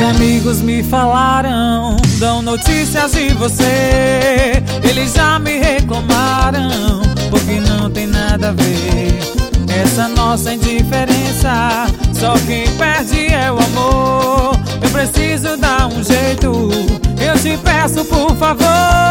Amigos me falaram, dão notícias de você. Eles já me reclamaram, porque não tem nada a ver essa nossa indiferença. Só quem perde é o amor. Eu preciso dar um jeito, eu te peço por favor,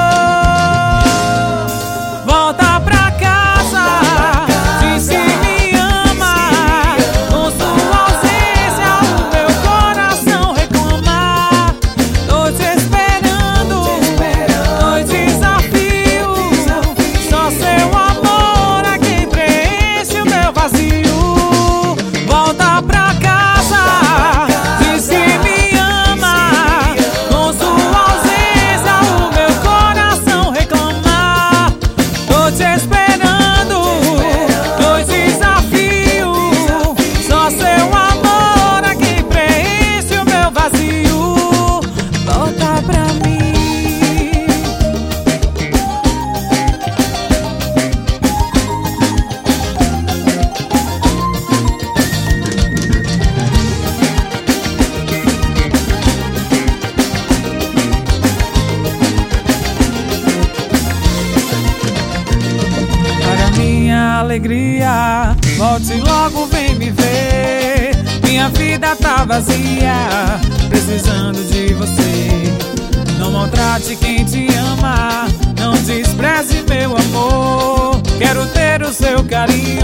volta pra casa, diz que me ama. Com sua ausência o meu coração reclama. Tô te esperando, no desafio. Só seu amor é quem preenche o meu vazio. Volta pra casa, diz que me ama. Com sua ausência o meu coração reclama. Tô te esperando, no desafio. Só seu amor é quem preenche o meu vazio. Volta pra mim. Para minha alegria, volte logo, vem me ver. Minha vida tá vazia, precisando de você. Não maltrate quem te ama, não despreze meu amor. Quero ter o seu carinho,